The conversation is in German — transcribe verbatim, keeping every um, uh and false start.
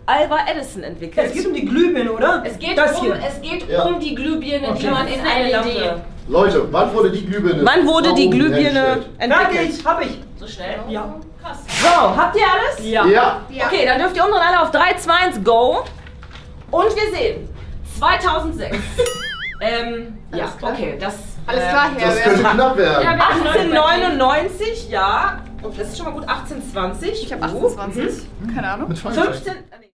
Alva Edison entwickelt. Es geht um die Glühbirne, oder? Es geht, das um, hier. es geht Ja. um die Glühbirne, Okay. die man in eine Lampe... Leute, wann wurde die Glühbirne? Wann wurde die Warum Glühbirne hergestellt? Danke, entwickelt? ich, hab ich. So schnell? Ja. Krass. So, habt ihr alles? Ja. Ja. Ja. Okay, dann dürft ihr unten alle auf drei, zwei, eins, go. Und wir sehen, zweitausendsechs. ähm, ja, Alles klar. okay, das... Alles äh, klar, Das Herr. könnte knapp werden. Ja, wir haben achtzehnhundertneunundneunzig, ja. Und das ist schon mal gut, achtzehnhundertzwanzig. Ich habe achtundzwanzig. Keine Ahnung. Mit Feuerzeug. fünfzehn...